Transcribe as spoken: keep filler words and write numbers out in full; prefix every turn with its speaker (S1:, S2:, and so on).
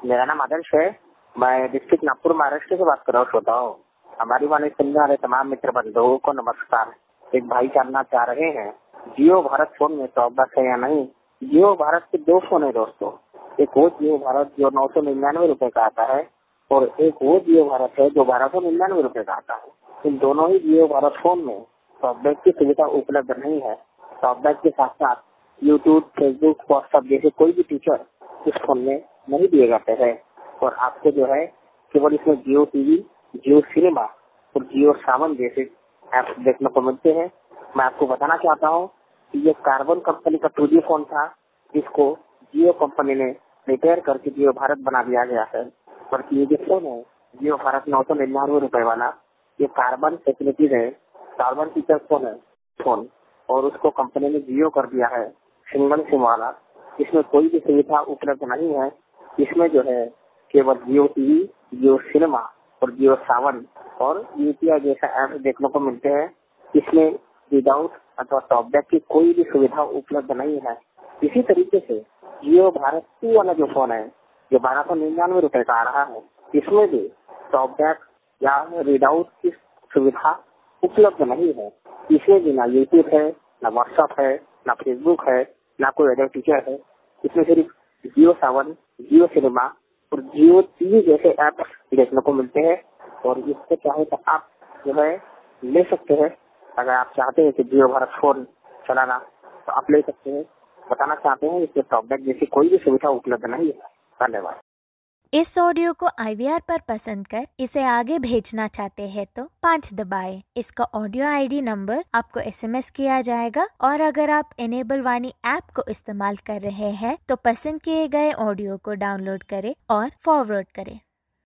S1: मेरा नाम आदर्श है। मैं डिस्ट्रिक्ट नागपुर महाराष्ट्र से बात कर रहा हूँ। श्रोताओं, हमारी वाणी सुनने वाले तमाम मित्र बंधुओं को नमस्कार। एक भाई जानना चाह रहे हैं जियो भारत फोन में टॉप बॉक्स है या नहीं। जियो भारत के दो फोन है दोस्तों। एक वो जियो भारत जो नौ सौ निन्यानवे रूपये का आता है और एक वो जियो भारत है जो बारह सौ निन्यानवे रूपये का आता है। इन दोनों ही जियो भारत फोन में टॉप बैक की सुविधा उपलब्ध नहीं है। टॉप बैक के साथ साथ यूट्यूब, फेसबुक, व्हाट्सएप जैसे कोई भी फीचर इस फोन में नहीं दिए जाते हैं और आपको जो है केवल इसमें जियो टीवी, जियो सिनेमा और जियो सावन जैसे ऐप्स देखने को मिलते हैं। मैं आपको बताना चाहता हूँ कि ये कार्बन कंपनी का टू जी फोन था, जिसको जियो कंपनी ने रिपेयर करके जियो भारत बना दिया गया है। और ये जो फोन है जियो भारत नौ सौ निन्यानवे रूपये वाला, ये कार्बन फैसिलिटीज है, कार्बन फीचर फोन है फोन और उसको कंपनी ने जियो कर दिया है सिंगल सिम वाला। इसमें कोई भी सुविधा उपलब्ध नहीं है। इसमें जो है केवल जियो टीवी, जियो सिनेमा और जियो सावन और यूपीआई जैसा ऐप देखने को मिलते हैं। इसमें विदाउट अथवा टॉप बैक की कोई भी सुविधा उपलब्ध नहीं है। इसी तरीके से जियो भारत टू वाला जो फोन है जो बारह सौ निन्यानवे रूपये का आ रहा है, इसमें भी टॉप बैक या विदाउट की सुविधा उपलब्ध नहीं है। इसमें भी ना यूट्यूब है, ना व्हाट्सएप है, ना फेसबुक है, ना कोई अदर फीचर है। इसमें सिर्फ जियो सावन, जियो सिनेमा और जियो टीवी जैसे ऐप देखने को मिलते हैं और इससे चाहे तो आप जो है ले सकते हैं। अगर आप चाहते हैं कि जियो भारत फोन चलाना तो आप ले सकते हैं। बताना चाहते हैं इससे टॉप बैक जैसी कोई भी सुविधा उपलब्ध नहीं है। धन्यवाद।
S2: इस ऑडियो को आई वी आर पर पसंद कर इसे आगे भेजना चाहते हैं तो पाँच दबाएं। इसका ऑडियो आई डी नंबर आपको एस एम एस किया जाएगा और अगर आप इनेबल वाणी ऐप को इस्तेमाल कर रहे हैं तो पसंद किए गए ऑडियो को डाउनलोड करें और फॉरवर्ड करें।